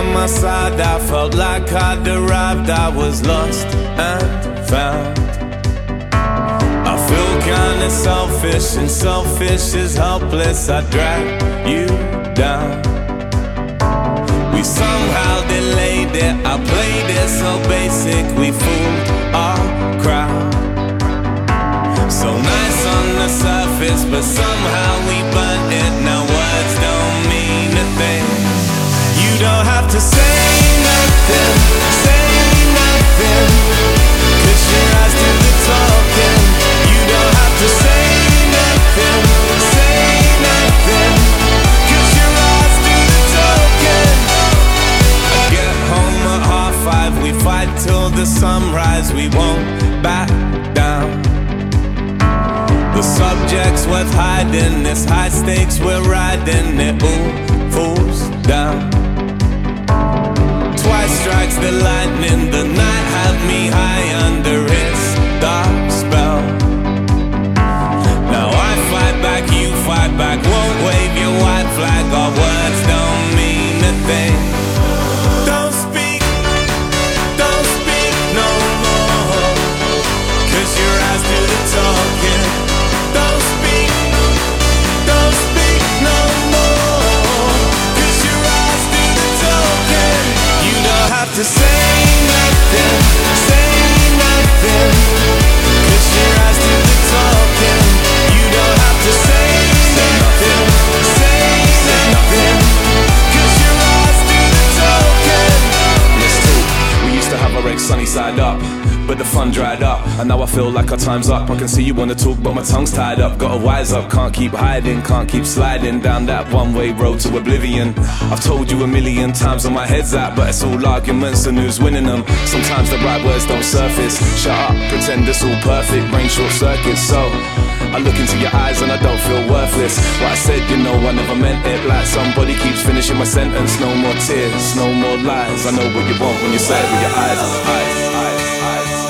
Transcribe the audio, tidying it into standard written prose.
by my side, I felt like I'd arrived. I was lost and found. I feel kinda selfish, and selfish is helpless. I drag you down. We somehow delayed it. I played it so basic, we fooled our crowd. So nice on the surface, but somehow we burnt it. Now words don't mean a thing. You don't have to say nothing, say nothing, 'cause your eyes do the talking. You don't have to say nothing, say nothing, 'cause your eyes do the talking. I get home at 5:30, we fight till the sunrise. We won't back down. The subject's worth hiding, it's high stakes, we're riding. It all falls down. Twice strikes the lightning, the night had me high under its dark spell. Now I fight back, you fight back, won't wave your white flag. Our words don't mean a thing. Don't speak no more, 'cause your eyes do the talking. Don't speak no more, 'cause your eyes do the talking. You don't have to say nothing, say nothing, 'cause your eyes do the talking. You don't have to say nothing, say nothing, 'cause your eyes do the talking. We used to have our eggs sunny side up, but the fun dried up, and now I feel like our time's up. I can see you wanna talk, but my tongue's tied up. Gotta wise up, can't keep hiding, can't keep sliding down that one-way road to oblivion. I've told you a million times where my head's at, but it's all arguments and who's winning them. Sometimes the right words don't surface. Shut up, pretend it's all perfect, brain short circuits. So I look into your eyes and I don't feel worthless. What I said, you know, I never meant it. Like somebody keeps finishing my sentence. No more tears, no more lies. I know what you want when you say it with your eyes.